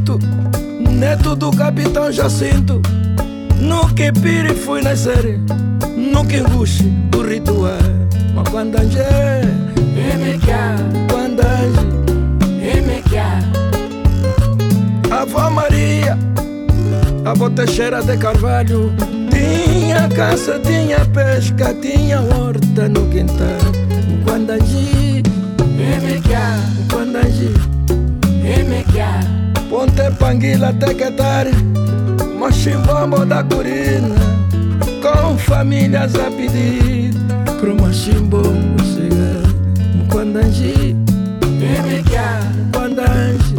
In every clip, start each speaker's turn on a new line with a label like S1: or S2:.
S1: Cachito, neto do capitão Jacinto. No Quipiri fui nascer, no Quinguxi o ritual. Mas quando anjé, quando anjé, avó Maria, avó Teixeira de Carvalho, tinha caça, tinha pesca, tinha horta no quintal. Quando anjé, quando anjé, Ponte Panguila, Tequetare, Mochimbombo da Curina, com famílias a pedir pro Mochimbombo chegar. Quando anjé, quando anjé,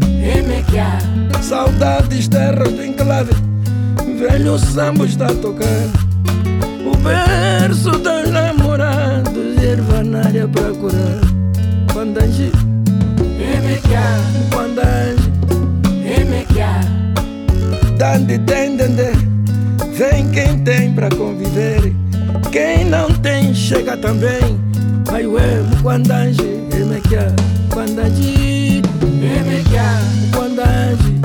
S1: saudades terras do enclave, velho samba está a tocar. O verso dos namorados, erva na área pra curar. Quando anjé, quando anjé, dande tendende, vem quem tem pra conviver. Quem não tem chega também. Ai ué, quando anjé, quando anjé, quando anjé.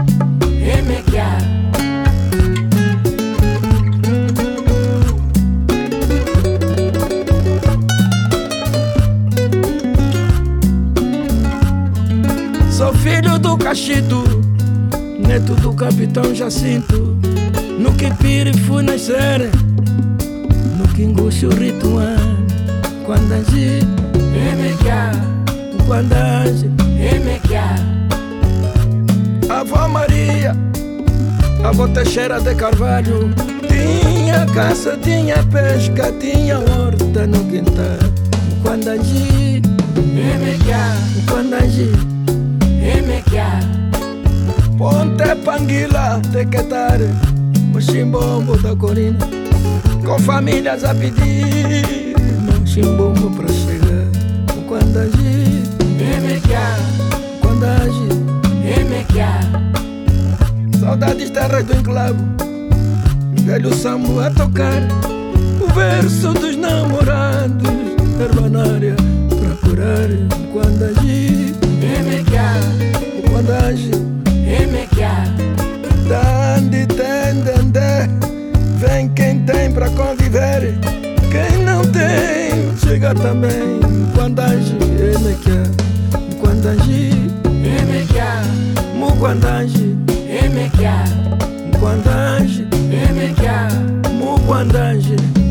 S1: Sou filho do Cachito, neto do capitão Jacinto. No Quipiri fui nascer, no Quinguxi o ritual. Quando anjé, quando anjé, avó Maria, avó Teixeira de Carvalho, tinha caça, tinha pesca, tinha horta no quintal. Quando anjé, quando anjé, Ponte Panguila, Tequetare, Mochimbombo da Corina, com famílias a pedir Mochimbombo pra chegar. Quando anjé, quando anjé, saudades terras do enclavo, velho samba a tocar. O verso dos namorados, hermanária pra curar. Quando anjé, quando anjé, dande tendende, vem quem tem pra conviver. Quem não tem, chega também. Quando anjé, quando anjé, quando anjé, quando anjé, quando anjé.